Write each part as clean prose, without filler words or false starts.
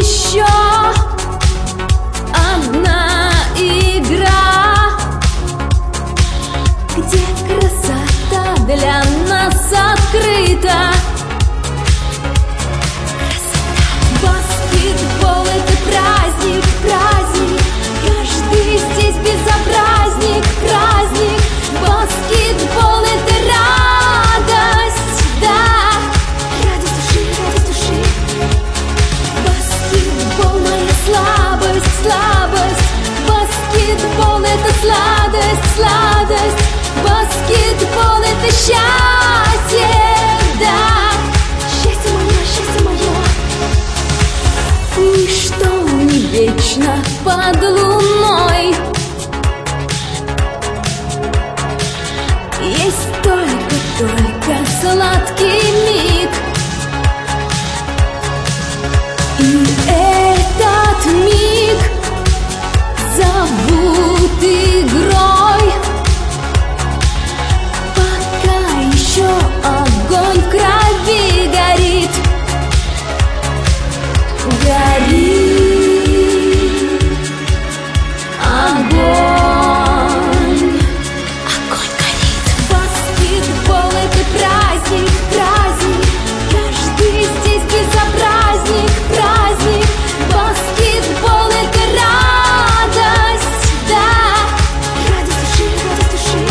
еще одна игра, где красота для нас открыта. Баскетбол — это праздник, праздник. Каждый здесь безобразник, праздник. Баскетбол — это радость, да. Радость души, радость души. Баскетбол — моя слабость, слабость. Баскетбол — это сладость, сладость. Баскетбол — это счастье, да. Счастье мое, счастье мое. Ничто не вечно под луной. Есть только сладкий миг. И этот миг зовут игрой. Пока еще огонь в крови горит. Горит огонь. Огонь горит. Баскетбол — это праздник, праздник. Каждый здесь безобразник, праздник. Баскетбол — это радость, да. Радость души, радость души.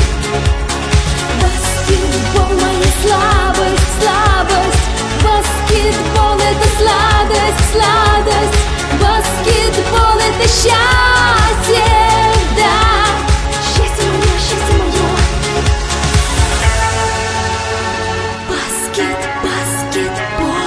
Баскетбол — моя слабость, слабость. Баскетбол — это сладость, сладость. Баскетбол — это счастье, да. Счастье мое, счастье мое. Баскетбол.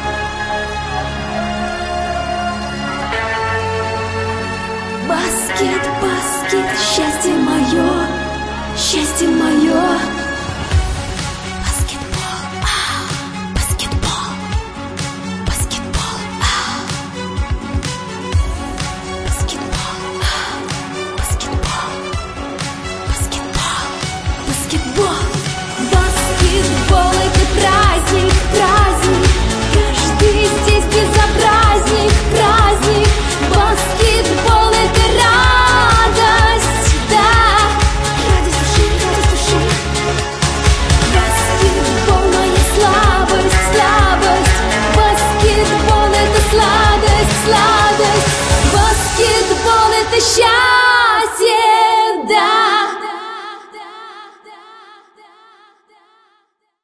Баскет, счастье мое, счастье мое. Баскетбол, баскетбол, баскетбол, баскетбол, баскетбол, баскетбол, баскетбол. Баскетбол — это праздник, праздник. Каждый здесь безобразник, праздник. Баскетбол — это радость, да. Радость души, радость души. Баскетбол — моя слабость, слабость. Баскетбол — это сладость, сладость. Баскетбол — это счастье, да.